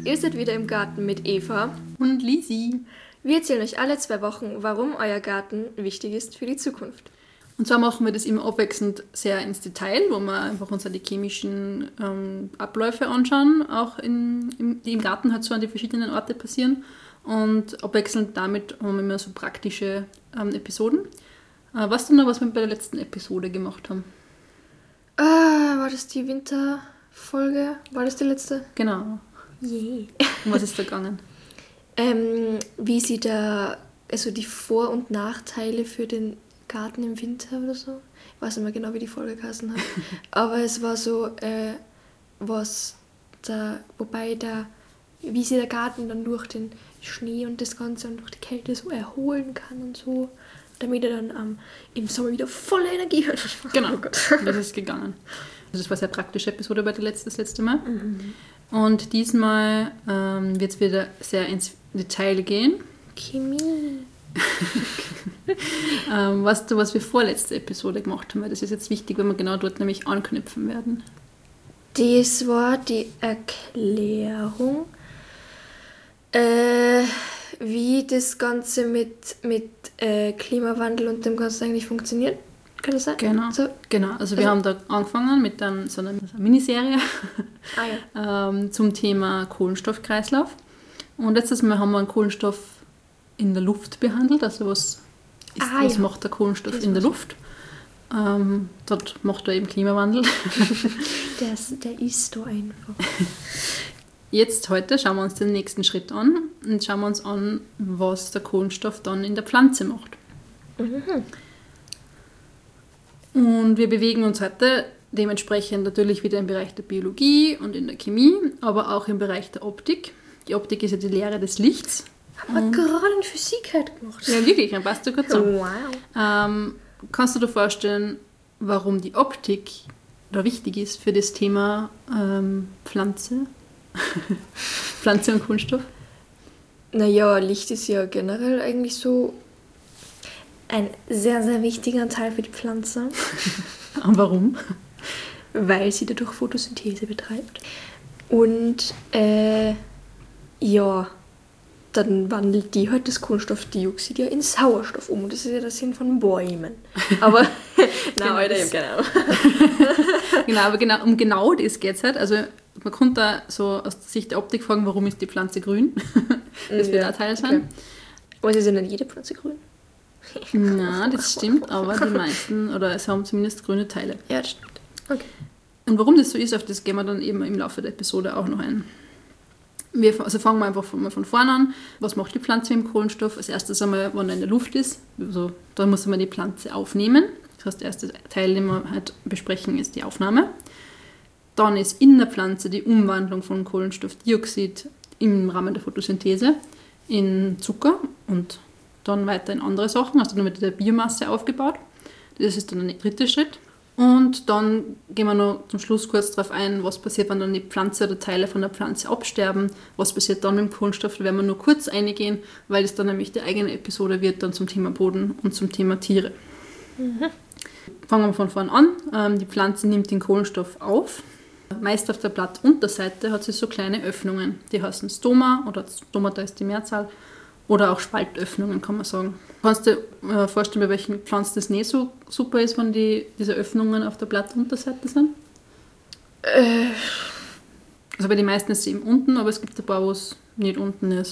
Ihr seid wieder im Garten mit Eva und Lisi. Wir erzählen euch alle 2 Wochen, warum euer Garten wichtig ist für die Zukunft. Und zwar machen wir das immer abwechselnd sehr ins Detail, wo wir einfach uns die chemischen Abläufe anschauen, auch die im Garten halt so an die verschiedenen Orte passieren. Und abwechselnd damit haben wir immer so praktische Episoden. Weißt du noch, was wir bei der letzten Episode gemacht haben? War das die Winterfolge? War das die letzte? Genau. Yeah. Und was ist da gegangen? Wie sie da, also die Vor- und Nachteile für den Garten im Winter oder so. Ich weiß nicht mehr genau, wie die Folge geheißen hat. Aber es war so, wie sich der Garten dann durch den Schnee und das Ganze und durch die Kälte so erholen kann und so, damit er dann im Sommer wieder volle Energie hat. Genau, oh Gott. Das ist gegangen. Also das war eine sehr praktische Episode bei das letzte Mal. Mhm. Und diesmal wird es wieder sehr ins Detail gehen. Chemie. Weißt du, was wir vorletzte Episode gemacht haben? Weil das ist jetzt wichtig, weil wir genau dort nämlich anknüpfen werden. Das war die Erklärung, wie das Ganze mit Klimawandel und dem Ganzen eigentlich funktioniert. Kann das sein? Genau, so? Genau. Also wir haben da angefangen mit so einer Miniserie zum Thema Kohlenstoffkreislauf. Und letztes Mal haben wir einen Kohlenstoff in der Luft behandelt. Also was macht der Kohlenstoff in der Luft? Dort macht er eben Klimawandel. Der ist da einfach. Heute schauen wir uns den nächsten Schritt an und schauen wir uns an, was der Kohlenstoff dann in der Pflanze macht. Mhm. Und wir bewegen uns heute dementsprechend natürlich wieder im Bereich der Biologie und in der Chemie, aber auch im Bereich der Optik. Die Optik ist ja die Lehre des Lichts. Haben wir gerade in Physik halt gemacht. Ja, wirklich, dann passt du kurz an. Wow. Kannst du dir vorstellen, warum die Optik da wichtig ist für das Thema Pflanze? Pflanze und Kohlenstoff? Naja, Licht ist ja generell eigentlich so ein sehr, sehr wichtiger Teil für die Pflanze. Und warum? Weil sie dadurch Photosynthese betreibt. Und dann wandelt die halt das Kohlenstoffdioxid ja in Sauerstoff um. Das ist ja der Sinn von Bäumen. Aber, Alter, ich hab keine Ahnung. Genau, aber um genau das geht es halt. Also man kann da so aus der Sicht der Optik fragen, warum ist die Pflanze grün? Das wird auch Teil sein. Okay. Aber es ist ja nicht jede Pflanze grün. Nein, das stimmt, aber die meisten, oder es haben zumindest grüne Teile. Ja, das stimmt. Okay. Und warum das so ist, auf das gehen wir dann eben im Laufe der Episode auch noch ein. Fangen wir einfach von vorne an. Was macht die Pflanze mit dem Kohlenstoff? Als erstes einmal, wenn er in der Luft ist, also da muss man die Pflanze aufnehmen. Das heißt, der erste Teil, den wir halt besprechen, ist die Aufnahme. Dann ist in der Pflanze die Umwandlung von Kohlenstoffdioxid im Rahmen der Photosynthese in Zucker und dann weiter in andere Sachen, also dann wird die Biomasse aufgebaut. Das ist dann der dritte Schritt. Und dann gehen wir noch zum Schluss kurz darauf ein, was passiert, wenn dann die Pflanze oder Teile von der Pflanze absterben. Was passiert dann mit dem Kohlenstoff? Da werden wir nur kurz eingehen, weil es dann nämlich die eigene Episode wird, dann zum Thema Boden und zum Thema Tiere. Mhm. Fangen wir von vorn an. Die Pflanze nimmt den Kohlenstoff auf. Meist auf der Blattunterseite hat sie so kleine Öffnungen. Die heißen Stoma, oder Stomata ist die Mehrzahl, oder auch Spaltöffnungen, kann man sagen. Kannst du dir vorstellen, bei welchen Pflanzen das nicht so super ist, wenn diese Öffnungen auf der Blattunterseite sind? Also bei den meisten ist sie eben unten, aber es gibt ein paar, wo es nicht unten ist.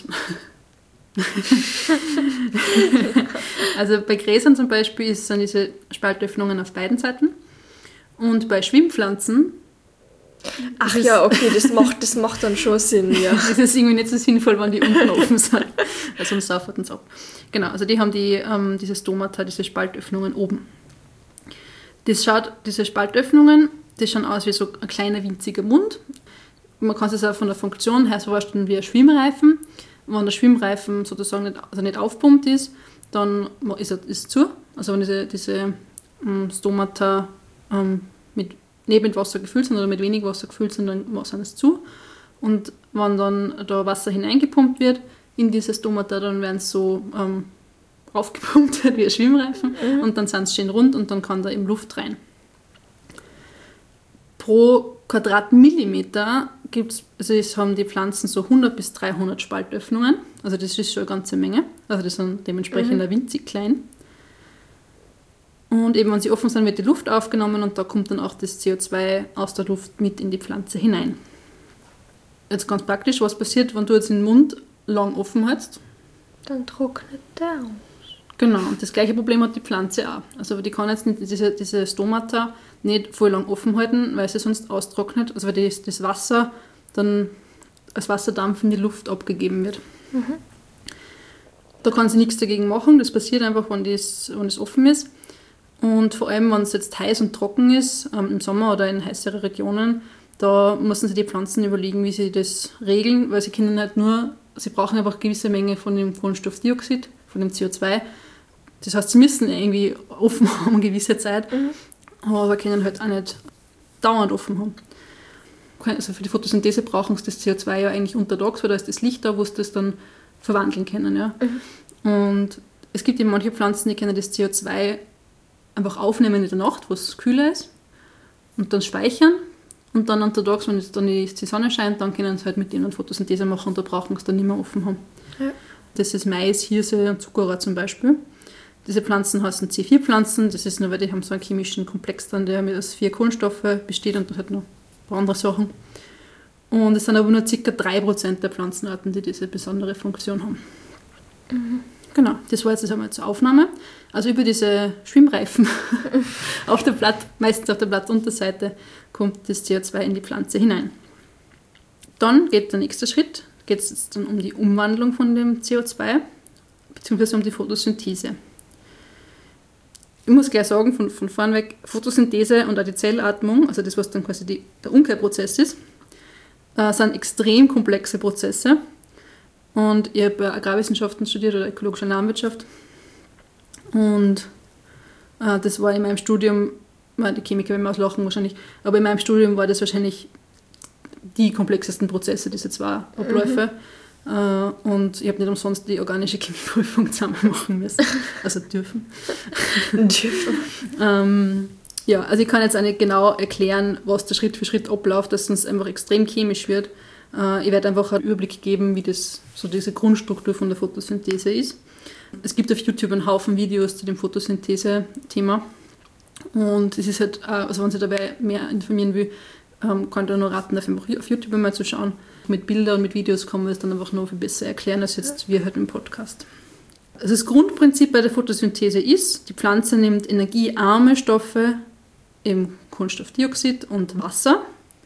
Also bei Gräsern zum Beispiel sind diese Spaltöffnungen auf beiden Seiten. Und bei Schwimmpflanzen... Ach ja, okay, das macht dann schon Sinn, ja. Das ist irgendwie nicht so sinnvoll, wenn die unten offen sind. Weil sonst saufen es ab. Genau, also die haben diese Stomata, diese Spaltöffnungen oben. Diese Spaltöffnungen, die schauen aus wie so ein kleiner, winziger Mund. Man kann es auch von der Funktion her so vorstellen wie ein Schwimmreifen. Wenn der Schwimmreifen sozusagen nicht aufpumpt ist, dann ist es zu. Also wenn diese Stomata nicht mit Wasser gefüllt sind oder mit wenig Wasser gefüllt sind, dann sind es zu. Und wenn dann da Wasser hineingepumpt wird in diese Stomata, dann werden es so aufgepumpt wie ein Schwimmreifen und dann sind sie schön rund und dann kann da eben Luft rein. Pro Quadratmillimeter haben die Pflanzen so 100 bis 300 Spaltöffnungen. Also das ist schon eine ganze Menge. Also die sind dementsprechend winzig klein. Und eben, wenn sie offen sind, wird die Luft aufgenommen und da kommt dann auch das CO2 aus der Luft mit in die Pflanze hinein. Jetzt ganz praktisch, was passiert, wenn du jetzt den Mund lang offen hältst? Dann trocknet der aus. Genau, und das gleiche Problem hat die Pflanze auch. Also die kann jetzt nicht diese Stomata nicht voll lang offen halten, weil sie sonst austrocknet, also weil das Wasser dann als Wasserdampf in die Luft abgegeben wird. Da kann sie nichts dagegen machen, das passiert einfach, wenn das offen ist. Und vor allem, wenn es jetzt heiß und trocken ist, im Sommer oder in heißeren Regionen, da müssen sich die Pflanzen überlegen, wie sie das regeln, weil sie können halt sie brauchen einfach eine gewisse Menge von dem Kohlenstoffdioxid, von dem CO2. Das heißt, sie müssen irgendwie offen haben, eine gewisse Zeit, aber können halt auch nicht dauernd offen haben. Also für die Photosynthese brauchen sie das CO2 ja eigentlich untertags, weil da ist das Licht da, wo sie das dann verwandeln können. Ja. Und es gibt eben manche Pflanzen, die können das CO2 einfach aufnehmen in der Nacht, wo es kühler ist, und dann speichern. Und dann untertags, wenn dann die Sonne scheint, dann können sie halt mit denen Photosynthese machen und da brauchen sie dann nicht mehr offen haben. Ja. Das ist Mais, Hirse und Zuckerrohr zum Beispiel. Diese Pflanzen heißen C4-Pflanzen, das ist nur, weil die haben so einen chemischen Komplex dann, der aus 4 Kohlenstoffe besteht und dann halt noch ein paar andere Sachen. Und es sind aber nur ca. 3% der Pflanzenarten, die diese besondere Funktion haben. Genau, das war jetzt einmal zur Aufnahme. Also über diese Schwimmreifen meistens auf der Blattunterseite, kommt das CO2 in die Pflanze hinein. Dann geht der nächste Schritt, geht es dann um die Umwandlung von dem CO2, beziehungsweise um die Photosynthese. Ich muss gleich sagen, von vorn weg, Photosynthese und auch die Zellatmung, also das, was dann quasi der Umkehrprozess ist, sind extrem komplexe Prozesse. Und ich habe Agrarwissenschaften studiert oder ökologische Landwirtschaft. Und das war in meinem Studium, die Chemiker werden mir auslachen wahrscheinlich, aber in meinem Studium war das wahrscheinlich die komplexesten Prozesse, diese 2 Abläufe. Und ich habe nicht umsonst die organische Chemieprüfung zusammen machen müssen. Also dürfen. Ja, also ich kann jetzt auch nicht genau erklären, was der Schritt für Schritt abläuft, dass es einfach extrem chemisch wird. Ich werde einfach einen Überblick geben, wie das so diese Grundstruktur von der Photosynthese ist. Es gibt auf YouTube einen Haufen Videos zu dem Photosynthese-Thema. Und es ist halt, also wenn sich dabei mehr informieren will, kann ich nur raten, auf YouTube mal zu schauen. Mit Bildern und mit Videos kann man es dann einfach noch viel besser erklären, als jetzt wir halt im Podcast. Also das Grundprinzip bei der Photosynthese ist, die Pflanze nimmt energiearme Stoffe, eben Kohlenstoffdioxid und Wasser,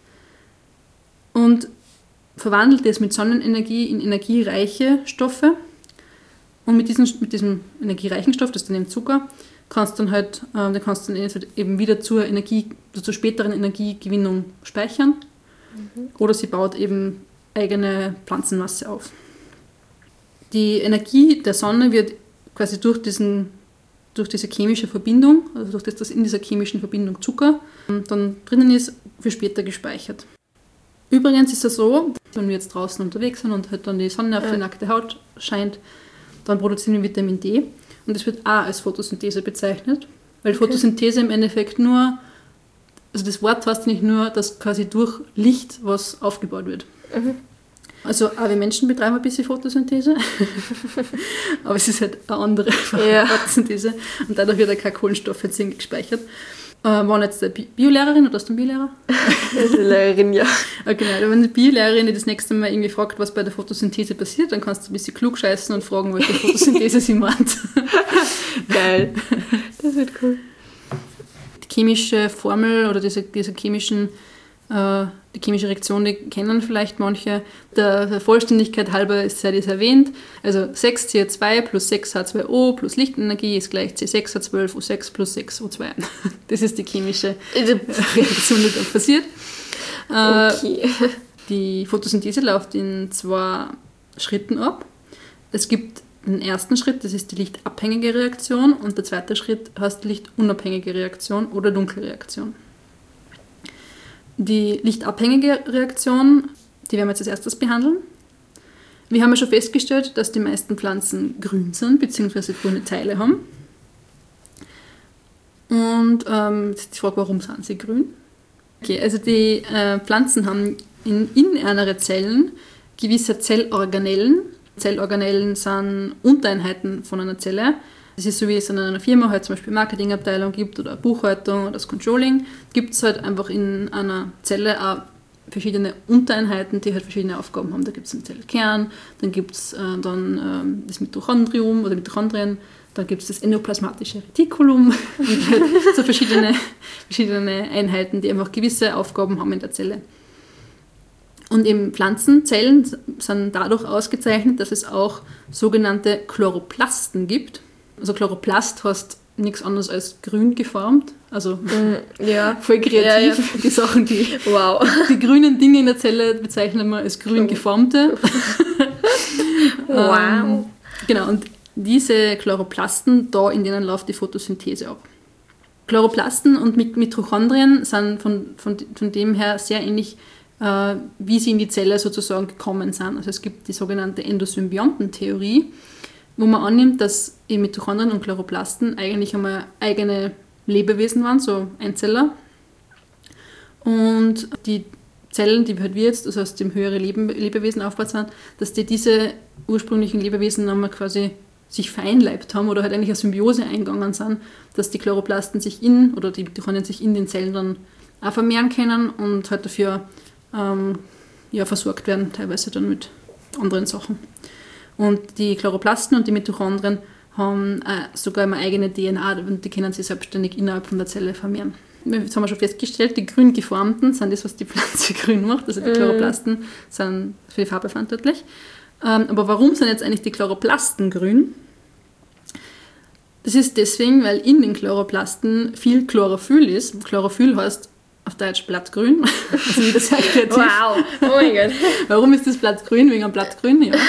und verwandelt es mit Sonnenenergie in energiereiche Stoffe. Und mit diesem energiereichen Stoff, das ist dann eben Zucker, kannst du dann eben wieder zur späteren Energiegewinnung speichern. Oder sie baut eben eigene Pflanzenmasse auf. Die Energie der Sonne wird quasi durch diese chemische Verbindung, also durch das, dass in dieser chemischen Verbindung Zucker dann drinnen ist, für später gespeichert. Übrigens ist es so, wenn wir jetzt draußen unterwegs sind und halt dann die Sonne auf die nackte Haut scheint, dann produzieren wir Vitamin D und das wird auch als Photosynthese bezeichnet, weil Photosynthese im Endeffekt nur, also das Wort heißt nicht nur, dass quasi durch Licht was aufgebaut wird. Also auch wir Menschen betreiben ein bisschen Photosynthese, aber es ist halt eine andere Photosynthese und dadurch wird auch kein Kohlenstoff jetzt irgendwie gespeichert. War jetzt eine Biolehrerin oder hast du einen Biolehrer? Eine Lehrerin, ja. Okay, wenn die Biolehrerin dich das nächste Mal irgendwie fragt, was bei der Photosynthese passiert, dann kannst du ein bisschen klug scheißen und fragen, welche Photosynthese sie meint. Geil. Das wird cool. Die chemische Formel oder die chemische Reaktion, die kennen vielleicht manche. Der Vollständigkeit halber sei das erwähnt. Also 6CO2 plus 6H2O plus Lichtenergie ist gleich C6H12O6 plus 6O2. Das ist die chemische Reaktion, die da passiert. Okay. Die Photosynthese läuft in 2 Schritten ab. Es gibt den ersten Schritt, das ist die lichtabhängige Reaktion, und der zweite Schritt heißt lichtunabhängige Reaktion oder Dunkelreaktion. Die lichtabhängige Reaktion, die werden wir jetzt als erstes behandeln. Wir haben ja schon festgestellt, dass die meisten Pflanzen grün sind, beziehungsweise grüne Teile haben. Und jetzt ist die Frage, warum sind sie grün? Okay, also die Pflanzen haben in einer Zellen gewisse Zellorganellen. Zellorganellen sind Untereinheiten von einer Zelle. Das ist so, wie es in einer Firma halt zum Beispiel Marketingabteilung gibt oder Buchhaltung oder das Controlling, gibt es halt einfach in einer Zelle auch verschiedene Untereinheiten, die halt verschiedene Aufgaben haben. Da gibt es einen Zellkern, dann gibt es das Mitochondrium oder Mitochondrien, dann gibt es das endoplasmatische Retikulum und halt so verschiedene Einheiten, die einfach gewisse Aufgaben haben in der Zelle. Und eben Pflanzenzellen sind dadurch ausgezeichnet, dass es auch sogenannte Chloroplasten gibt. Also Chloroplast heißt nichts anderes als grün geformt. Also voll kreativ. Ja. Die Sachen, die grünen Dinge in der Zelle bezeichnen wir als grün geformte. Wow. Genau, und diese Chloroplasten, da in denen läuft die Photosynthese ab. Chloroplasten und Mitochondrien sind von dem her sehr ähnlich, wie sie in die Zelle sozusagen gekommen sind. Also es gibt die sogenannte Endosymbiontentheorie, wo man annimmt, dass Mitochondrien und Chloroplasten eigentlich einmal eigene Lebewesen waren, so Einzeller. Und die Zellen, die halt wir jetzt, also aus dem höheren Lebewesen aufgebaut sind, dass diese ursprünglichen Lebewesen einmal quasi sich vereinleibt haben oder halt eigentlich eine Symbiose eingegangen sind, dass die Chloroplasten sich die Mitochondrien sich in den Zellen dann auch vermehren können und halt dafür versorgt werden, teilweise dann mit anderen Sachen. Und die Chloroplasten und die Mitochondrien haben sogar eine eigene DNA und die können sich selbstständig innerhalb von der Zelle vermehren. Jetzt haben wir schon festgestellt, die grün geformten sind das, was die Pflanze grün macht. Also die Chloroplasten sind für die Farbe verantwortlich. Aber warum sind jetzt eigentlich die Chloroplasten grün? Das ist deswegen, weil in den Chloroplasten viel Chlorophyll ist. Chlorophyll heißt auf Deutsch Blattgrün. Also wieder sehr kreativ. Wow, oh mein Gott. Warum ist das Blattgrün? Wegen einem Blattgrün, ja.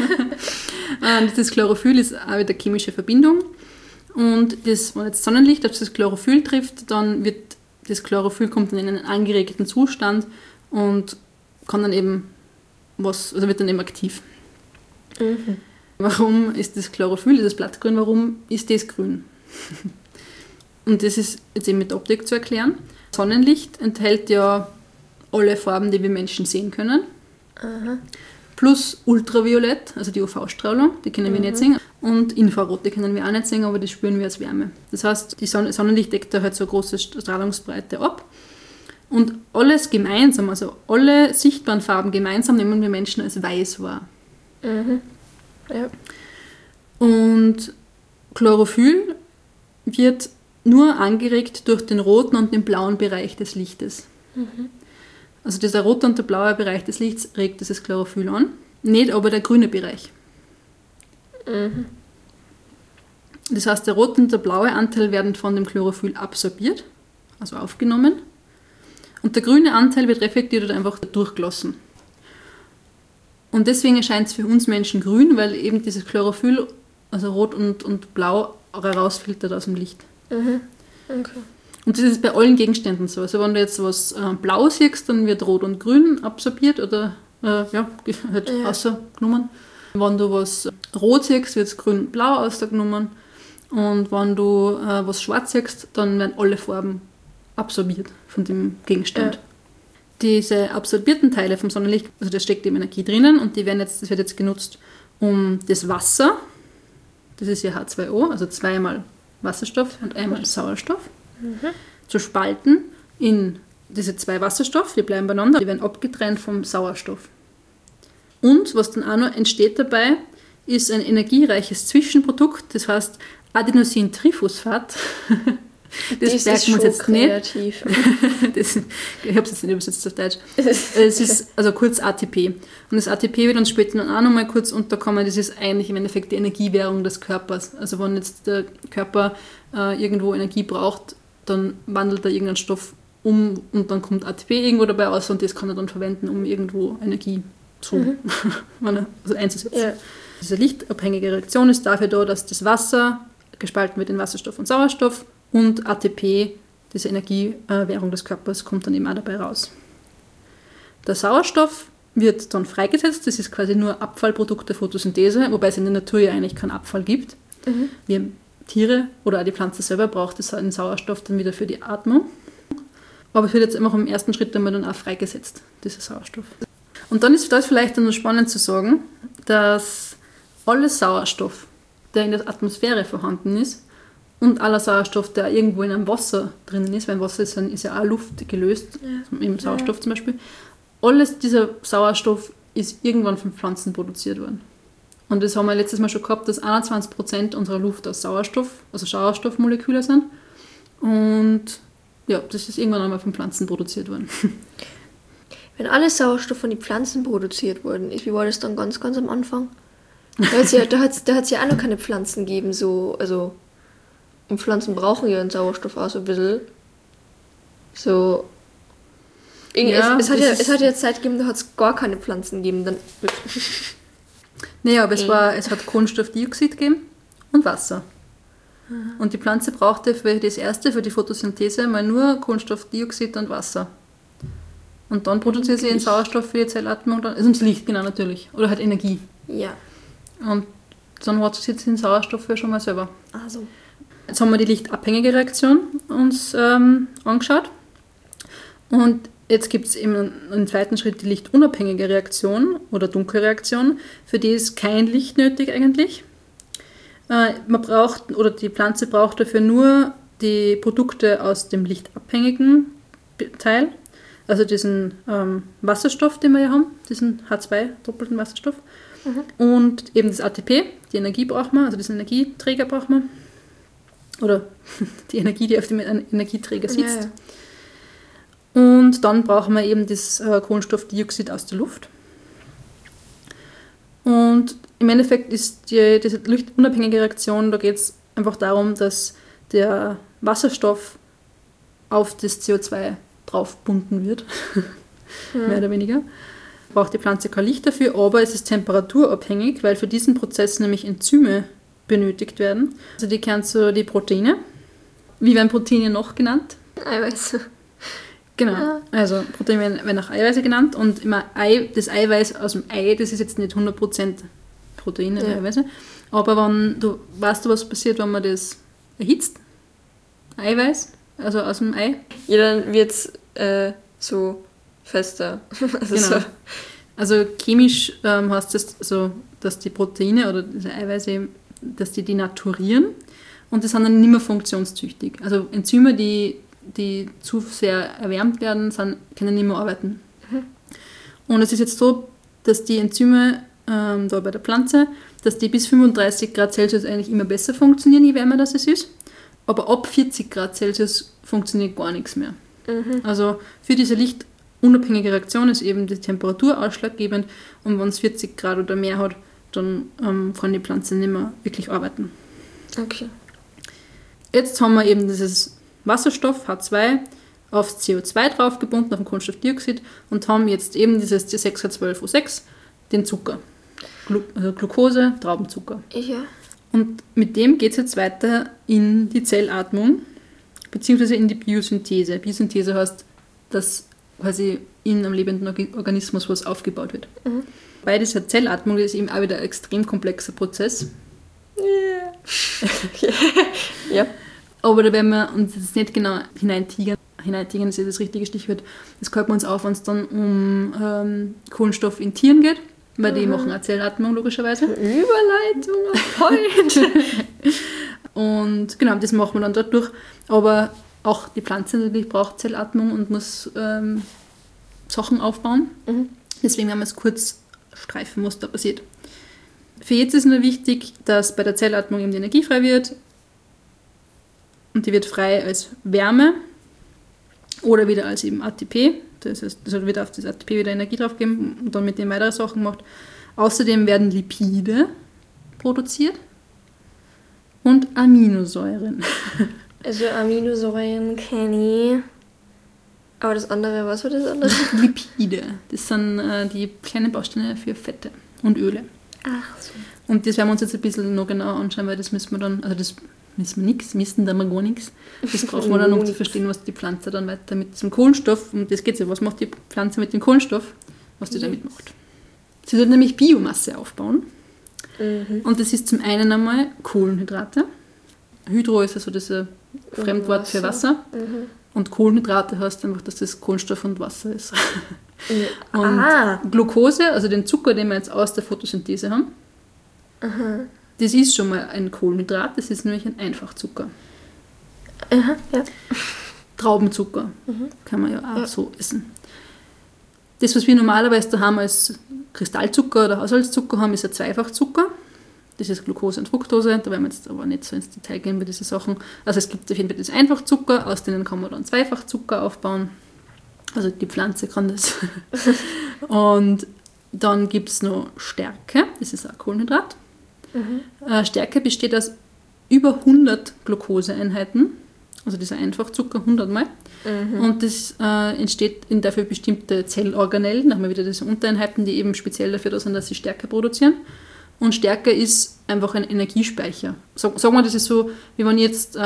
Das Chlorophyll ist auch wieder chemische Verbindung. Und wenn jetzt Sonnenlicht auf das Chlorophyll trifft, dann wird das Chlorophyll kommt dann in einen angeregten Zustand und kann dann eben wird dann eben aktiv. Mhm. Warum ist das Chlorophyll, das Blattgrün, warum ist das grün? Und das ist jetzt eben mit der Optik zu erklären. Sonnenlicht enthält ja alle Farben, die wir Menschen sehen können. Aha. Plus Ultraviolett, also die UV-Strahlung, die können wir nicht sehen. Und Infrarot, die können wir auch nicht sehen, aber das spüren wir als Wärme. Das heißt, die Sonnenlicht deckt da halt so eine große Strahlungsbreite ab. Und alles gemeinsam, also alle sichtbaren Farben gemeinsam nehmen wir Menschen als weiß wahr. Mhm. Ja. Und Chlorophyll wird nur angeregt durch den roten und den blauen Bereich des Lichtes. Mhm. Also dieser rote und der blaue Bereich des Lichts regt dieses Chlorophyll an, nicht aber der grüne Bereich. Mhm. Das heißt, der rote und der blaue Anteil werden von dem Chlorophyll absorbiert, also aufgenommen, und der grüne Anteil wird reflektiert oder einfach durchgelassen. Und deswegen erscheint es für uns Menschen grün, weil eben dieses Chlorophyll, also rot und blau, auch herausfiltert aus dem Licht. Mhm. Okay. Und das ist bei allen Gegenständen so. Also wenn du jetzt was blau siehst, dann wird rot und grün absorbiert oder rausgenommen. Wenn du was rot siehst, wird es grün und blau rausgenommen. Und wenn du was schwarz siehst, dann werden alle Farben absorbiert von dem Gegenstand. Ja. Diese absorbierten Teile vom Sonnenlicht, also da steckt eben Energie drinnen und das wird jetzt genutzt, um das Wasser, das ist ja H2O, also zweimal Wasserstoff und einmal Sauerstoff, zu spalten in diese zwei Wasserstoff, die bleiben beieinander, die werden abgetrennt vom Sauerstoff. Und was dann auch noch entsteht dabei, ist ein energiereiches Zwischenprodukt, das heißt Adenosintriphosphat. Das merken wir uns jetzt kreativ. Nicht. Ich habe es jetzt nicht übersetzt auf Deutsch. Es ist also kurz ATP. Und das ATP wird uns später dann auch nochmal kurz unterkommen. Das ist eigentlich im Endeffekt die Energiewährung des Körpers. Also wenn jetzt der Körper irgendwo Energie braucht, dann wandelt er irgendeinen Stoff um und dann kommt ATP irgendwo dabei raus und das kann er dann verwenden, um irgendwo Energie einzusetzen. Ja. Diese lichtabhängige Reaktion ist dafür da, dass das Wasser gespalten wird in Wasserstoff und Sauerstoff. Und ATP, diese Energiewährung des Körpers, kommt dann eben auch dabei raus. Der Sauerstoff wird dann freigesetzt, das ist quasi nur Abfallprodukt der Photosynthese, wobei es in der Natur ja eigentlich keinen Abfall gibt. Mhm. Wir Tiere oder auch die Pflanze selber braucht den Sauerstoff dann wieder für die Atmung. Aber es wird jetzt einfach im ersten Schritt einmal dann auch freigesetzt, dieser Sauerstoff. Und dann ist das vielleicht dann noch spannend zu sagen, dass alles Sauerstoff, der in der Atmosphäre vorhanden ist, und aller Sauerstoff, der irgendwo in einem Wasser drinnen ist, weil Wasser ist ja auch Luft gelöst, im Sauerstoff zum Beispiel, alles dieser Sauerstoff ist irgendwann von Pflanzen produziert worden. Und das haben wir letztes Mal schon gehabt, dass 21% unserer Luft aus Sauerstoff, also Sauerstoffmoleküle sind. Und ja, das ist irgendwann einmal von Pflanzen produziert worden. Wenn alles Sauerstoff von den Pflanzen produziert worden ist, wie war das dann ganz, ganz am Anfang? Da hat es ja auch noch keine Pflanzen gegeben, so, also, und Pflanzen brauchen ja den Sauerstoff auch so ein bisschen. So, es hat ja Zeit gegeben, da hat es gar keine Pflanzen gegeben. Dann naja, aber es hat Kohlenstoffdioxid gegeben und Wasser. Und die Pflanze brauchte für die Photosynthese, mal nur Kohlenstoffdioxid und Wasser. Und dann produziert sie den Sauerstoff für die Zellatmung, also das Licht, genau, natürlich. Oder halt Energie. Ja. Und dann hat sie jetzt den Sauerstoff ja schon mal selber. Also. Jetzt haben wir die lichtabhängige Reaktion uns angeschaut. Und jetzt gibt es im zweiten Schritt die lichtunabhängige Reaktion oder Dunkelreaktion. Für die ist kein Licht nötig eigentlich. Die Pflanze braucht dafür nur die Produkte aus dem lichtabhängigen Teil. Also diesen Wasserstoff, den wir ja haben, diesen H2, doppelten Wasserstoff. Und eben das ATP, die Energie braucht man, also diesen Energieträger braucht man. Oder die Energie, die auf dem Energieträger sitzt. Ja. Und dann brauchen wir eben das Kohlenstoffdioxid aus der Luft. Und im Endeffekt ist diese lichtunabhängige Reaktion, da geht es einfach darum, dass der Wasserstoff auf das CO2 draufgebunden wird, mehr oder weniger. Braucht die Pflanze kein Licht dafür, aber es ist temperaturabhängig, weil für diesen Prozess nämlich Enzyme benötigt werden. Also die kennen so die Proteine. Wie werden Proteine noch genannt? Eiweiße. Genau, ja. Also Proteine werden auch Eiweiße genannt und immer das Eiweiß aus dem Ei, das ist jetzt nicht 100% Proteine oder Eiweiße, aber weißt du, was passiert, wenn man das erhitzt? Eiweiß, also aus dem Ei? Ja, dann wird es so fester. Genau. Also chemisch heißt das so, dass die Proteine oder diese Eiweiße, dass die denaturieren und die sind dann nicht mehr funktionstüchtig. Also Enzyme, die zu sehr erwärmt werden, können nicht mehr arbeiten. Und es ist jetzt so, dass die Enzyme da bei der Pflanze, dass die bis 35 Grad Celsius eigentlich immer besser funktionieren, je wärmer das ist. Aber ab 40 Grad Celsius funktioniert gar nichts mehr. Also für diese lichtunabhängige Reaktion ist eben die Temperatur ausschlaggebend und wenn es 40 Grad oder mehr hat, dann kann die Pflanze nicht mehr wirklich arbeiten. Okay. Jetzt haben wir eben dieses Wasserstoff, H2, aufs CO2 draufgebunden, auf den Kohlenstoffdioxid und haben jetzt eben dieses C6H12O6, den Zucker. Also Glucose, Traubenzucker. Ja. Und mit dem geht es jetzt weiter in die Zellatmung, beziehungsweise in die Biosynthese. Biosynthese heißt, dass quasi in einem lebenden Organismus was aufgebaut wird. Bei dieser Zellatmung ist eben auch wieder ein extrem komplexer Prozess. Ja. Aber da werden wir uns jetzt nicht genau hineintigern. Hineintigern ist ja das richtige Stichwort. Das halten wir uns auf, wenn es dann um Kohlenstoff in Tieren geht, weil die machen eine Zellatmung logischerweise. Überleitung auf heute. Und genau, das machen wir dann dort durch. Aber auch die Pflanze natürlich braucht Zellatmung und muss Sachen aufbauen. Deswegen werden wir es kurz streifen, was da passiert. Für jetzt ist nur wichtig, dass bei der Zellatmung eben die Energie frei wird. Und die wird frei als Wärme oder wieder als eben ATP. Das heißt, also wird auf das ATP wieder Energie drauf geben und dann mit dem weitere Sachen gemacht. Außerdem werden Lipide produziert und Aminosäuren. Also Aminosäuren kenne ich. Aber das andere, was war das andere? Lipide. Das sind die kleinen Bausteine für Fette und Öle. Ach so. Und das werden wir uns jetzt ein bisschen noch genauer anschauen, weil das müssen wir dann, also das müssen wir nichts, müssen da mal gar nichts. Das brauchen wir dann, um zu verstehen, was die Pflanze dann weiter mit diesem Kohlenstoff, um das geht es ja, was macht die Pflanze mit dem Kohlenstoff, was die damit macht. Sie wird nämlich Biomasse aufbauen. Und das ist zum einen einmal Kohlenhydrate. Hydro ist also das Fremdwort für Wasser. Und Kohlenhydrate heißt einfach, dass das Kohlenstoff und Wasser ist. Und Ah. Glucose, also den Zucker, den wir jetzt aus der Photosynthese haben, das ist schon mal ein Kohlenhydrat, das ist nämlich ein Einfachzucker. Aha, ja. Traubenzucker kann man ja auch so essen. Das, was wir normalerweise daheim als Kristallzucker oder Haushaltszucker haben, ist ein Zweifachzucker. Das ist Glucose und Fructose, da werden wir jetzt aber nicht so ins Detail gehen bei diesen Sachen. Also es gibt auf jeden Fall das Einfachzucker, aus denen kann man dann Zweifachzucker aufbauen. Also die Pflanze kann das. Und dann gibt es noch Stärke, das ist auch Kohlenhydrat. Stärke besteht aus über 100 Glucoseeinheiten, also dieser Einfachzucker 100 Mal. Und das entsteht in dafür bestimmte Zellorganellen, da haben wir wieder diese Untereinheiten, die eben speziell dafür da sind, dass sie Stärke produzieren. Und Stärke ist einfach ein Energiespeicher. Sagen wir, das ist so, wie wenn ich jetzt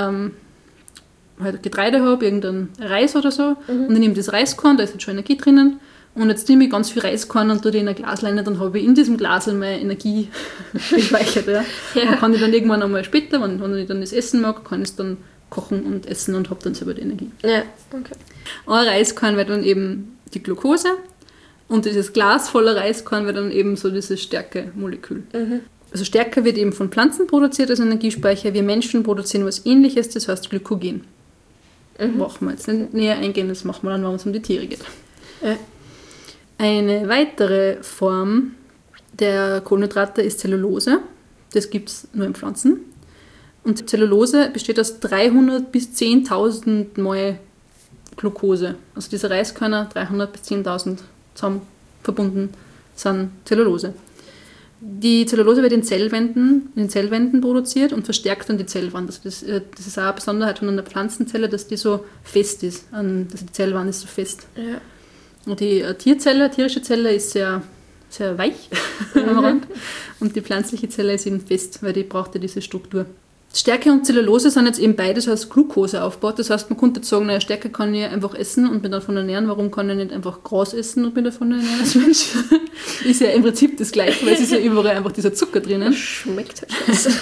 halt Getreide habe, irgendein Reis oder so, und ich nehme das Reiskorn, da ist jetzt schon Energie drinnen, und jetzt nehme ich ganz viel Reiskorn und tue die in ein Glas rein, dann habe ich in diesem Glas meine Energie gespeichert. Ja. Und kann ich dann irgendwann einmal später, wenn ich dann das essen mag, kann ich es dann kochen und essen und habe dann selber die Energie. Ja, okay. Ein Reiskorn wäre dann eben die Glucose und dieses Glas voller Reiskorn wäre dann eben so dieses Stärke-Molekül. Also Stärke wird eben von Pflanzen produziert als Energiespeicher. Wir Menschen produzieren was Ähnliches, das heißt Glykogen. Brauchen wir jetzt nicht näher eingehen, das machen wir dann, wenn es um die Tiere geht. Ja. Eine weitere Form der Kohlenhydrate ist Zellulose. Das gibt es nur in Pflanzen. Und Zellulose besteht aus 300 bis 10.000 Mal Glucose. Also diese Reiskörner, 300 bis 10.000 zusammen verbunden, sind Zellulose. Die Zellulose wird in den Zellwänden produziert und verstärkt dann die Zellwand. Also das ist auch eine Besonderheit von einer Pflanzenzelle, dass die so fest ist. Also die Zellwand ist so fest. Ja. Und die tierische Zelle ist sehr, sehr weich am Rand. Und die pflanzliche Zelle ist eben fest, weil die braucht ja diese Struktur. Stärke und Zellulose sind jetzt eben beides aus Glucose aufgebaut. Das heißt, man könnte jetzt sagen, naja, Stärke kann ich einfach essen und mich davon ernähren. Warum kann ich nicht einfach Gras essen und mich davon ernähren als Mensch? Ist ja im Prinzip das Gleiche, weil es ist ja überall einfach dieser Zucker drinnen. Schmeckt halt scheiße.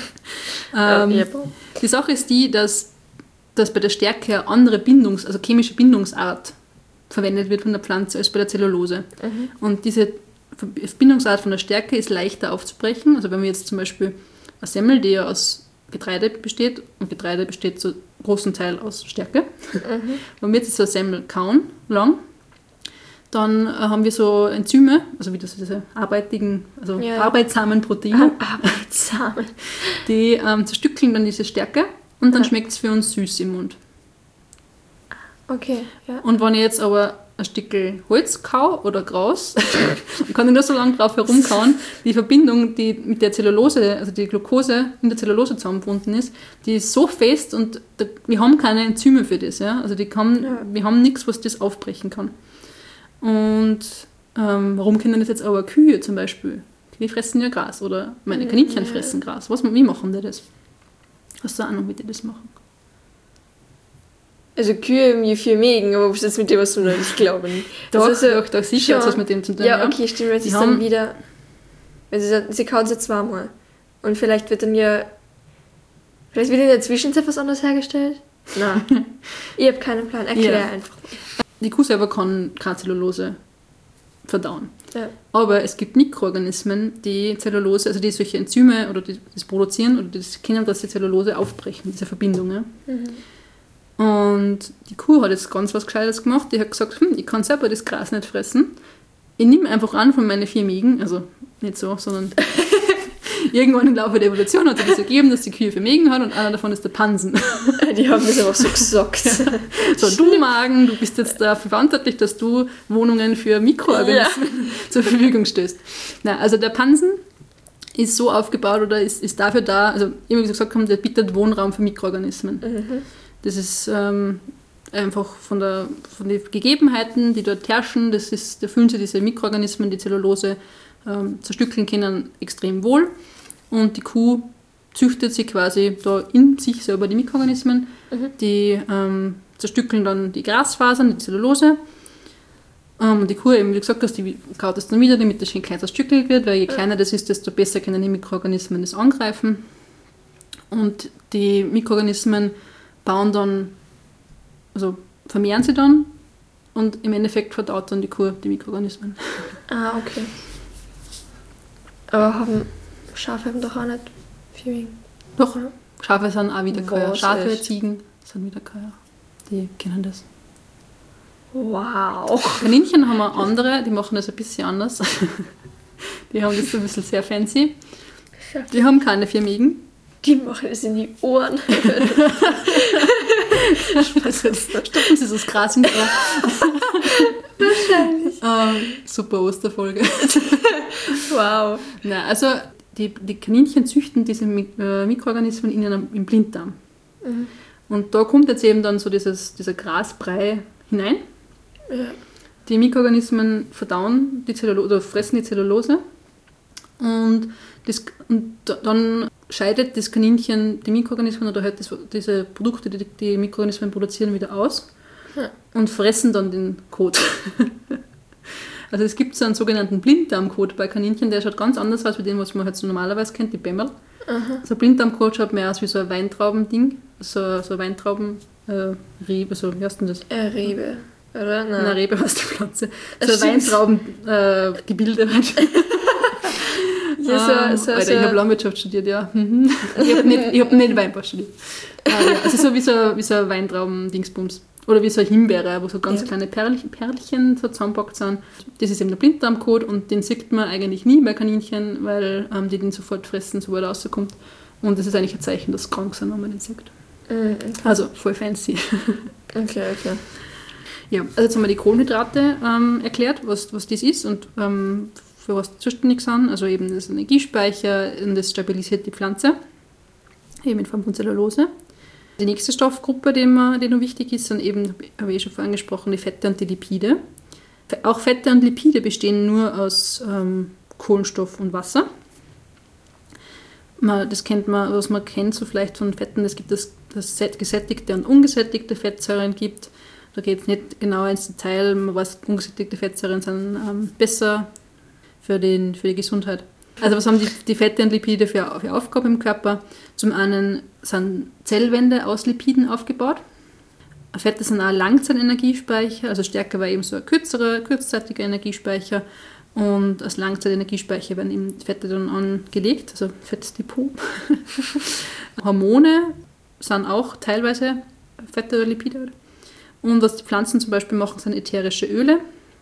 Die Sache ist die, dass bei der Stärke eine andere also chemische Bindungsart verwendet wird von der Pflanze als bei der Zellulose. Und diese Bindungsart von der Stärke ist leichter aufzubrechen. Also wenn wir jetzt zum Beispiel eine Semmel, die ja aus Getreide besteht, und Getreide besteht zu großen Teil aus Stärke. Wenn wir jetzt so eine Semmel kauen, lang, dann haben wir so Enzyme, also wie diese arbeitsamen Proteine, Arbeitsamen. die zerstückeln dann diese Stärke und dann schmeckt es für uns süß im Mund. Okay, ja. Und wenn ich jetzt aber ein Stückel Holz kau oder Gras, dann kann ich nur so lange drauf herumkauen, die Verbindung, die mit der Zellulose, also die Glucose in der Zellulose zusammengebunden ist, die ist so fest und wir haben keine Enzyme für das. Ja? Also wir haben nichts, was das aufbrechen kann. Und warum können das jetzt aber Kühe zum Beispiel? Die fressen ja Gras oder meine Kaninchen fressen Gras. Wie machen die das? Hast du eine Ahnung, wie die das machen? Also Kühe haben ja 4 Mägen, aber was ist jetzt mit dem was zu tun? Ich glaube nicht. Doch, also doch, sicher hat es was mit dem zu tun. Ja, okay, stimmt, weil sie dann wieder... Also sie kauen sie zweimal. Und vielleicht wird dann ja... Vielleicht wird in der Zwischenzeit was anderes hergestellt? Nein. Ich habe keinen Plan. Erklär einfach. Die Kuh selber kann keine Zellulose verdauen. Ja. Aber es gibt Mikroorganismen, die Zellulose, also die solche Enzyme oder die das produzieren oder das kennen, dass die Zellulose aufbrechen, diese Verbindung. Ja? Und die Kuh hat jetzt ganz was Gescheites gemacht. Die hat gesagt, ich kann selber das Gras nicht fressen. Ich nehme einfach an von meinen 4 Mägen, also nicht so, sondern irgendwann im Laufe der Evolution hat es das ergeben, dass die Kühe 4 Mägen hat und einer davon ist der Pansen. Die haben das einfach so gesagt. So, du Magen, du bist jetzt dafür verantwortlich, dass du Wohnungen für Mikroorganismen zur Verfügung stellst. Na, also der Pansen ist so aufgebaut oder ist dafür da, also immer wie gesagt haben, der bietet Wohnraum für Mikroorganismen. Das ist einfach von den Gegebenheiten, die dort herrschen, da fühlen sich diese Mikroorganismen, die Zellulose zerstückeln können, extrem wohl. Und die Kuh züchtet sie quasi da in sich selber die Mikroorganismen, die zerstückeln dann die Grasfasern, die Zellulose. Und die Kuh, eben wie gesagt, die kaut das dann wieder, damit das schön klein zerstückelt wird, weil je kleiner das ist, desto besser können die Mikroorganismen das angreifen. Und die Mikroorganismen bauen dann, also vermehren sie dann und im Endeffekt verdaut dann die Kuh die Mikroorganismen. Ah, okay. Aber Schafe haben doch auch nicht viel. Doch, Schafe sind auch Wiederkäuer. Was, Schafe, echt? Ziegen sind Wiederkäuer. Die kennen das. Wow. Kaninchen haben auch andere, die machen das ein bisschen anders. Die haben das so ein bisschen sehr fancy. Die haben keine 4 Mägen. Die machen es in die Ohren. Stoppen sie das Gras in die Ohren. Wahrscheinlich. Super Osterfolge. Wow. Na, also die Kaninchen züchten diese Mikroorganismen im Blinddarm. Mhm. Und da kommt jetzt eben dann so dieser Grasbrei hinein. Ja. Die Mikroorganismen verdauen die Zellulose oder fressen die Zellulose und dann scheidet das Kaninchen die Mikroorganismen oder halt diese Produkte, die die Mikroorganismen produzieren, wieder aus und fressen dann den Kot. Also es gibt so einen sogenannten Blinddarmkot bei Kaninchen, der schaut ganz anders aus wie den, was man halt so normalerweise kennt, die Bämmerl. So ein Blinddarmkot schaut mehr aus wie so ein Weintraubending, so ein Weintraubenrebe, so wie heißt denn das? Rebe, oder? Nein. Eine Rebe aus der Pflanze. So ein Weintraubengebilde. Alter, ich habe Landwirtschaft studiert, ja. Ich hab nicht Weinbau studiert. Ja, also so wie so ein Weintrauben-Dingsbums. Oder wie so eine Himbeere, wo so ganz kleine Perlchen so zusammenpackt sind. Das ist eben der Blinddarmkot und den sieht man eigentlich nie bei Kaninchen, weil die den sofort fressen, sobald er rauskommt. Und das ist eigentlich ein Zeichen, dass sie krank sind, wenn man den sieht. Okay. Also voll fancy. Okay. Ja, also jetzt haben wir die Kohlenhydrate erklärt, was das ist und für was die zuständig sind. Also eben das Energiespeicher und das stabilisiert die Pflanze, eben in Form von Zellulose. Die nächste Stoffgruppe, die noch wichtig ist, sind eben, habe ich schon vorhin angesprochen, die Fette und die Lipide. Auch Fette und Lipide bestehen nur aus Kohlenstoff und Wasser. Das kennt man, was man kennt so vielleicht von Fetten, es gibt das gesättigte und ungesättigte Fettsäuren gibt. Da geht es nicht genau ins Detail, man weiß, ungesättigte Fettsäuren sind besser für die Gesundheit. Also was haben die Fette und Lipide für Aufgabe im Körper? Zum einen sind Zellwände aus Lipiden aufgebaut. Fette sind auch Langzeitenergiespeicher, also stärker war eben so ein kurzzeitiger Energiespeicher. Und als Langzeitenergiespeicher werden eben Fette dann angelegt, also Fettdepot. Hormone sind auch teilweise Fette oder Lipide. Und was die Pflanzen zum Beispiel machen, sind ätherische Öle.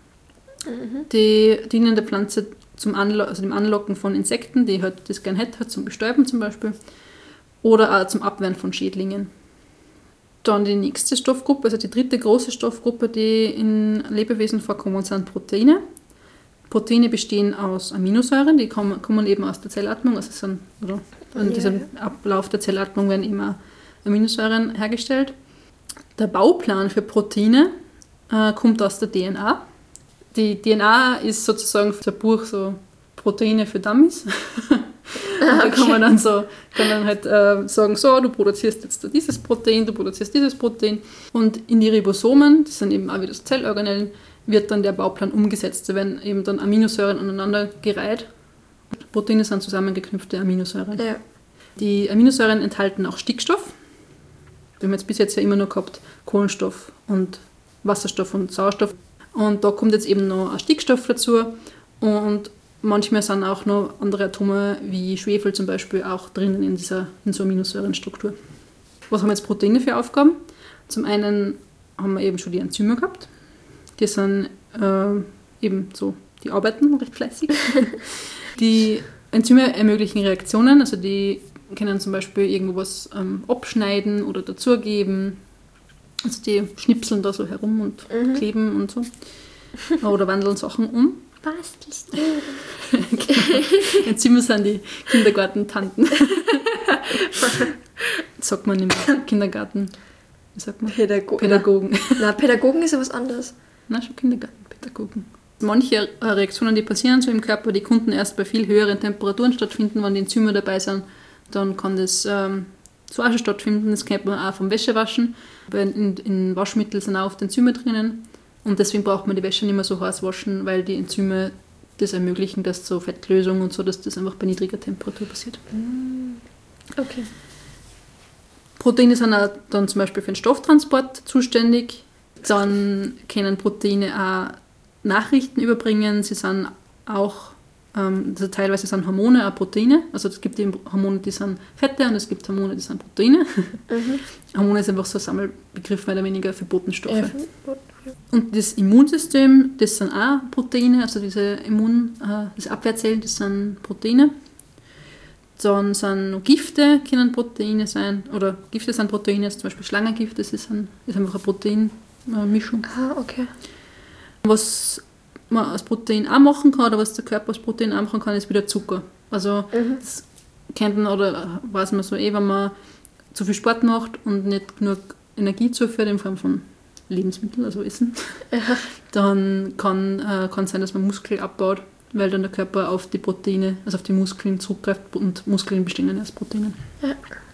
Die dienen der Pflanze dem Anlocken von Insekten, die halt das gern hätte, zum Bestäuben zum Beispiel. Oder auch zum Abwehren von Schädlingen. Dann die nächste Stoffgruppe, also die dritte große Stoffgruppe, die in Lebewesen vorkommen, sind Proteine. Proteine bestehen aus Aminosäuren, die kommen eben aus der Zellatmung, also in diesem Ablauf der Zellatmung werden immer Aminosäuren hergestellt. Der Bauplan für Proteine kommt aus der DNA. Die DNA ist sozusagen für ein Buch so Proteine für Dummies. Da kann man dann sagen, so, du produzierst jetzt dieses Protein, du produzierst dieses Protein. Und in die Ribosomen, das sind eben auch wieder Zellorganellen, wird dann der Bauplan umgesetzt. Da werden eben dann Aminosäuren aneinander gereiht. Proteine sind zusammengeknüpfte Aminosäuren. Ja. Die Aminosäuren enthalten auch Stickstoff. Wir haben jetzt bis jetzt ja immer nur gehabt Kohlenstoff und Wasserstoff und Sauerstoff. Und da kommt jetzt eben noch ein Stickstoff dazu. Und manchmal sind auch noch andere Atome wie Schwefel zum Beispiel auch drinnen in so Aminosäurenstruktur. Was haben jetzt Proteine für Aufgaben? Zum einen haben wir eben schon die Enzyme gehabt. Die sind eben so, die arbeiten recht fleißig. Die Enzyme ermöglichen Reaktionen, also die können zum Beispiel irgendwas abschneiden oder dazugeben. Also die schnipseln da so herum und kleben und so. Oder wandeln Sachen um. Bastelst du? Enzyme sind die Kindergartentanten. Das sagt man nicht mehr. Kindergarten. Wie sagt man? Pädagogen. Na, Pädagogen ist ja was anderes. Na, schon Kindergartenpädagogen. Manche Reaktionen, die passieren so im Körper, die konnten erst bei viel höheren Temperaturen stattfinden, wenn die Enzyme dabei sind. Dann kann das so auch schon stattfinden. Das kennt man auch vom Wäschewaschen. In Waschmitteln sind auch oft Enzyme drinnen. Und deswegen braucht man die Wäsche nicht mehr so heiß waschen, weil die Enzyme das ermöglichen, dass so Fettlösung und so, dass das einfach bei niedriger Temperatur passiert. Okay. Proteine sind auch dann zum Beispiel für den Stofftransport zuständig. Dann können Proteine auch Nachrichten überbringen. Sie sind auch, also teilweise sind Hormone auch Proteine. Also es gibt eben Hormone, die sind Fette und es gibt Hormone, die sind Proteine. Hormone ist einfach so ein Sammelbegriff, mehr oder weniger für Botenstoffe. Und das Immunsystem, das sind auch Proteine, also diese das Abwehrzellen, das sind Proteine. Dann sind noch Gifte, können Proteine sein, oder Gifte sind Proteine, also zum Beispiel Schlangengift, das ist einfach eine Proteinmischung. Okay. Was man aus Protein auch machen kann, oder was der Körper aus Protein auch machen kann, ist wieder Zucker. Also das kennt man, oder weiß man so wenn man zu viel Sport macht und nicht genug Energie zuführt in Form von Lebensmitteln, also Essen, dann kann sein, dass man Muskel abbaut, weil dann der Körper auf die Proteine, also auf die Muskeln zurückgreift und Muskeln bestehen aus Proteinen. Ja.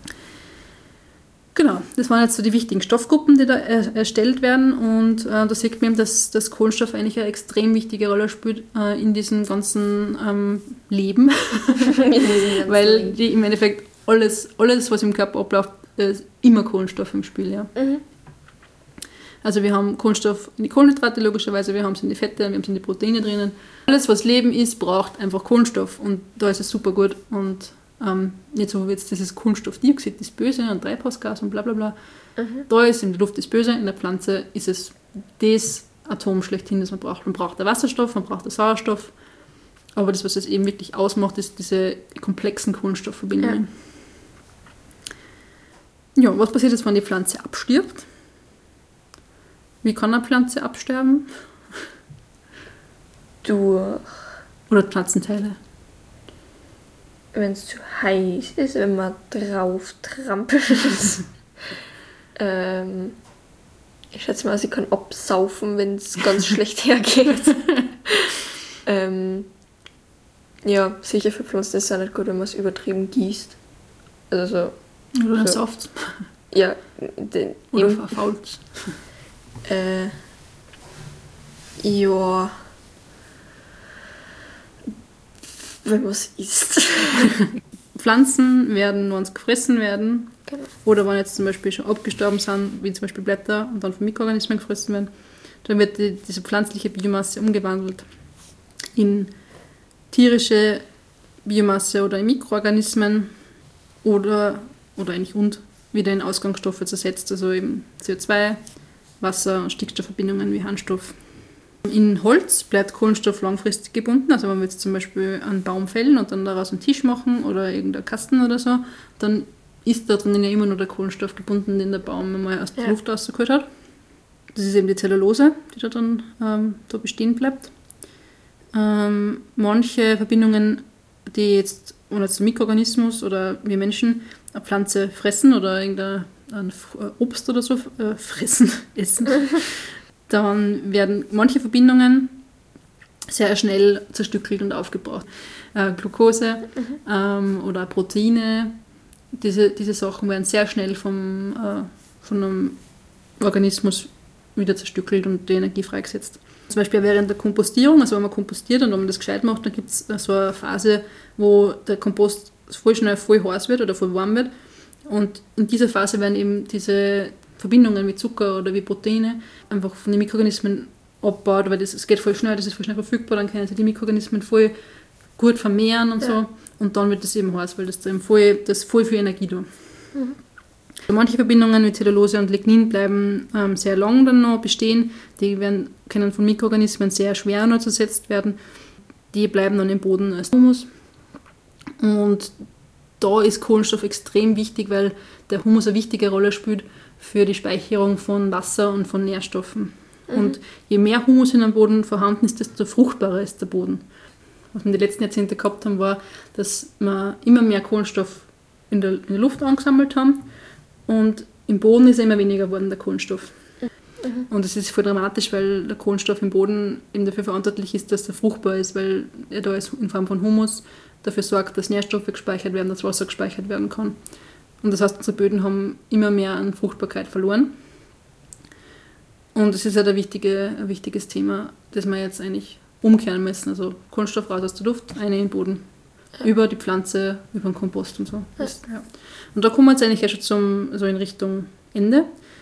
Genau, das waren jetzt so die wichtigen Stoffgruppen, die da erstellt werden, und da sieht man eben, dass das Kohlenstoff eigentlich eine extrem wichtige Rolle spielt in diesem ganzen Leben, weil die im Endeffekt alles, was im Körper abläuft, ist immer Kohlenstoff im Spiel. Ja. Also wir haben Kohlenstoff in die Kohlenhydrate logischerweise, wir haben es in die Fette, wir haben es in die Proteine drinnen. Alles, was Leben ist, braucht einfach Kohlenstoff, und da ist es super gut. Und nicht so wie jetzt dieses Kohlenstoffdioxid ist böse und Treibhausgas und bla bla bla. Da ist in der Luft das Böse, in der Pflanze ist es das Atom schlechthin, das man braucht. Man braucht den Wasserstoff, man braucht den Sauerstoff, aber das, was es eben wirklich ausmacht, ist diese komplexen Kohlenstoffverbindungen. Ja, was passiert jetzt, wenn die Pflanze abstirbt? Wie kann eine Pflanze absterben? Durch. Oder Pflanzenteile? Wenn es zu heiß ist, wenn man drauf trampelt. Ich schätze mal, sie kann absaufen, wenn es ganz schlecht hergeht. Ja, sicher für Pflanzen ist es ja nicht gut, wenn man es übertrieben gießt. Also so. Oder so. Saft. Ja. Oder verfault. Ja. Wenn man es isst. Pflanzen werden, wenn sie gefressen werden, Genau. Oder wenn jetzt zum Beispiel schon abgestorben sind, wie zum Beispiel Blätter, und dann von Mikroorganismen gefressen werden, dann wird diese pflanzliche Biomasse umgewandelt in tierische Biomasse oder in Mikroorganismen oder eigentlich wieder in Ausgangsstoffe zersetzt, also eben CO2, Wasser und Stickstoffverbindungen wie Harnstoff. In Holz bleibt Kohlenstoff langfristig gebunden, also wenn wir jetzt zum Beispiel einen Baum fällen und dann daraus einen Tisch machen oder irgendeinen Kasten oder so, dann ist da drinnen ja immer nur der Kohlenstoff gebunden, den der Baum mal aus der Luft rausgeholt hat. Das ist eben die Zellulose, die da dann da bestehen bleibt. Manche Verbindungen, die jetzt, wenn jetzt ein Mikroorganismus oder wir Menschen eine Pflanze fressen oder irgendein Obst oder so essen, dann werden manche Verbindungen sehr schnell zerstückelt und aufgebraucht. Glucose oder Proteine, diese Sachen werden sehr schnell von einem Organismus wieder zerstückelt und die Energie freigesetzt. Zum Beispiel während der Kompostierung, also wenn man kompostiert und wenn man das gescheit macht, dann gibt es so eine Phase, wo der Kompost voll schnell voll heiß wird oder voll warm wird. Und in dieser Phase werden eben diese Verbindungen wie Zucker oder wie Proteine einfach von den Mikroorganismen abgebaut, weil es geht voll schnell, das ist voll schnell verfügbar, dann können sich die Mikroorganismen voll gut vermehren und so. Und dann wird das eben heiß, weil das voll viel Energie tut. Manche Verbindungen wie Zellulose und Lignin bleiben sehr lang dann noch bestehen. Die können von Mikroorganismen sehr schwer noch zersetzt werden. Die bleiben dann im Boden als Humus. Und da ist Kohlenstoff extrem wichtig, weil der Humus eine wichtige Rolle spielt für die Speicherung von Wasser und von Nährstoffen. Und je mehr Humus in einem Boden vorhanden ist, desto fruchtbarer ist der Boden. Was wir in den letzten Jahrzehnten gehabt haben, war, dass wir immer mehr Kohlenstoff in der Luft angesammelt haben und im Boden ist immer weniger geworden, der Kohlenstoff. Und das ist voll dramatisch, weil der Kohlenstoff im Boden eben dafür verantwortlich ist, dass er fruchtbar ist, weil er da ist in Form von Humus dafür sorgt, dass Nährstoffe gespeichert werden, dass Wasser gespeichert werden kann. Und das heißt, unsere Böden haben immer mehr an Fruchtbarkeit verloren. Und es ist halt ein wichtiges Thema, das wir jetzt eigentlich umkehren müssen. Also Kohlenstoff raus aus der Luft, rein in den Boden. Über die Pflanze, über den Kompost und so. Und da kommen wir jetzt eigentlich schon so in Richtung Ende.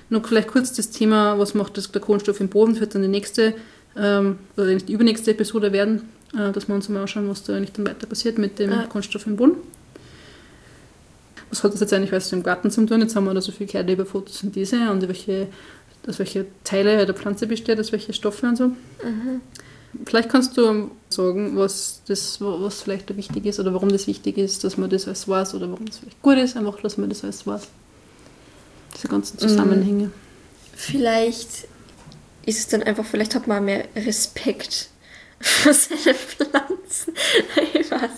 Noch vielleicht kurz das Thema, was macht der Kohlenstoff im Boden, das wird dann die nächste oder die übernächste Episode werden, dass wir uns mal anschauen, was da eigentlich dann weiter passiert mit dem Kohlenstoff im Boden. Was hat das jetzt eigentlich was im Garten zu tun? Jetzt haben wir da so viel gehört über Photosynthese und aus welche Teile der Pflanze besteht, aus welche Stoffe und so. Mhm. Vielleicht kannst du sagen, was vielleicht da wichtig ist oder warum das wichtig ist, dass man das alles weiß oder warum das vielleicht gut ist, einfach, dass man das alles weiß. Diese ganzen Zusammenhänge. Vielleicht ist es dann einfach, vielleicht hat man mehr Respekt für seine Pflanzen. Ich weiß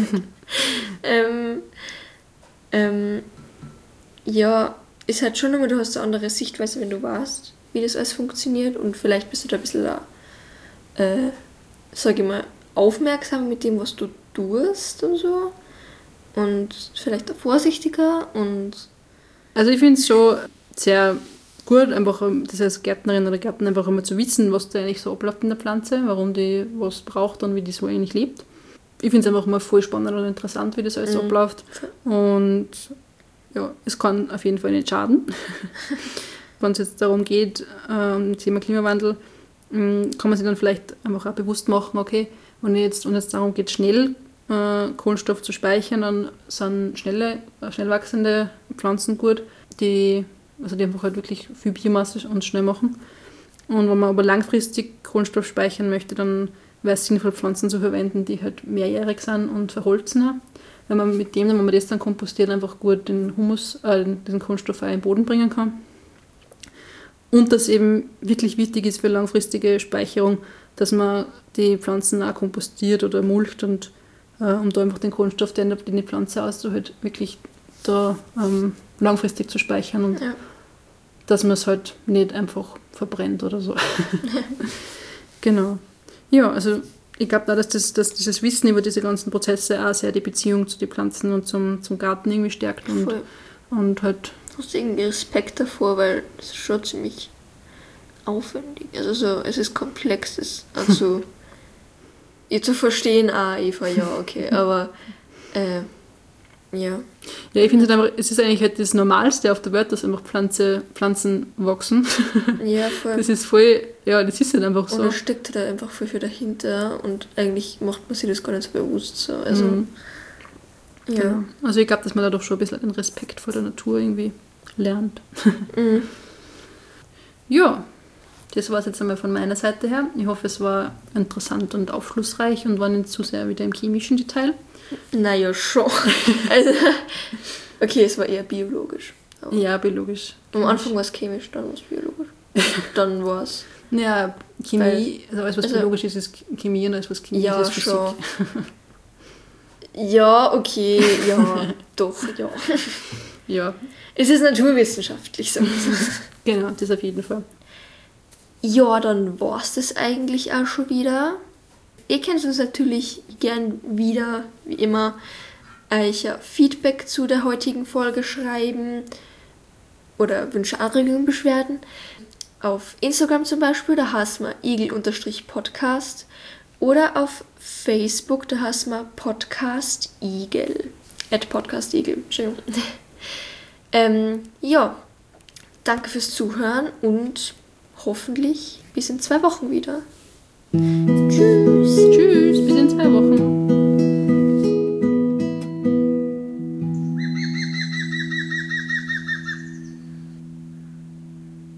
nicht. Ja, ist halt schon immer, du hast eine andere Sichtweise, wenn du weißt, wie das alles funktioniert und vielleicht bist du da ein bisschen sag ich mal, aufmerksam mit dem, was du tust und so und vielleicht auch vorsichtiger und... Also ich finde es schon sehr gut, einfach das als Gärtnerin oder Gärtner einfach einmal zu wissen, was da eigentlich so abläuft in der Pflanze, warum die was braucht und wie die so eigentlich lebt. Ich finde es einfach mal voll spannend und interessant, wie das alles abläuft. Und ja, es kann auf jeden Fall nicht schaden. Wenn es jetzt darum geht, Thema Klimawandel, kann man sich dann vielleicht einfach auch bewusst machen, okay, wenn jetzt darum geht, schnell Kohlenstoff zu speichern, dann sind schnell wachsende Pflanzen gut, die einfach halt wirklich viel Biomasse und schnell machen. Und wenn man aber langfristig Kohlenstoff speichern möchte, dann wäre es sinnvoll, Pflanzen zu verwenden, die halt mehrjährig sind und verholzen haben. Wenn man das dann kompostiert, einfach gut den diesen Kohlenstoff auch in den Boden bringen kann. Und das eben wirklich wichtig ist für langfristige Speicherung, dass man die Pflanzen auch kompostiert oder mulcht und um da einfach den Kohlenstoff, den die Pflanze aushält, wirklich da langfristig zu speichern und dass man es halt nicht einfach verbrennt oder so. Genau. Ja, also ich glaube da, dass dieses Wissen über diese ganzen Prozesse auch sehr die Beziehung zu den Pflanzen und zum Garten irgendwie stärkt und halt... Du hast irgendwie Respekt davor, weil es ist schon ziemlich aufwendig. Also so, es ist komplex, also ihr zu verstehen, Eva, ja, okay, aber ja. Ja, ich finde es ist eigentlich halt das Normalste auf der Welt, dass einfach Pflanzen wachsen. Ja, voll. Das ist voll, ja, das ist halt einfach so. Und da steckt da einfach viel dahinter und eigentlich macht man sich das gar nicht so bewusst so. Also, ja. Genau. Also ich glaube, dass man da doch schon ein bisschen den Respekt vor der Natur irgendwie lernt. Ja, das war es jetzt einmal von meiner Seite her. Ich hoffe, es war interessant und aufschlussreich und war nicht zu sehr wieder im chemischen Detail. Naja, schon. Also, okay, es war eher biologisch. Ja, biologisch. Am Anfang war es chemisch, dann war es biologisch. Dann war es... Ja, Chemie, also alles was biologisch ist, ist Chemie und alles was Chemie ist Physik. Schon. Ja, okay, ja, doch, ja. Ja. Es ist naturwissenschaftlich so. Genau, das auf jeden Fall. Ja, dann war es das eigentlich auch schon wieder. Ihr könnt uns natürlich gern wieder, wie immer, euch Feedback zu der heutigen Folge schreiben oder Wünsche, Anregungen, Beschwerden. Auf Instagram zum Beispiel, da heißt man igel_podcast oder auf Facebook, da heißt man podcastigel. @podcastigel, Entschuldigung. Ja, danke fürs Zuhören und hoffentlich bis in 2 Wochen wieder. Tschüss.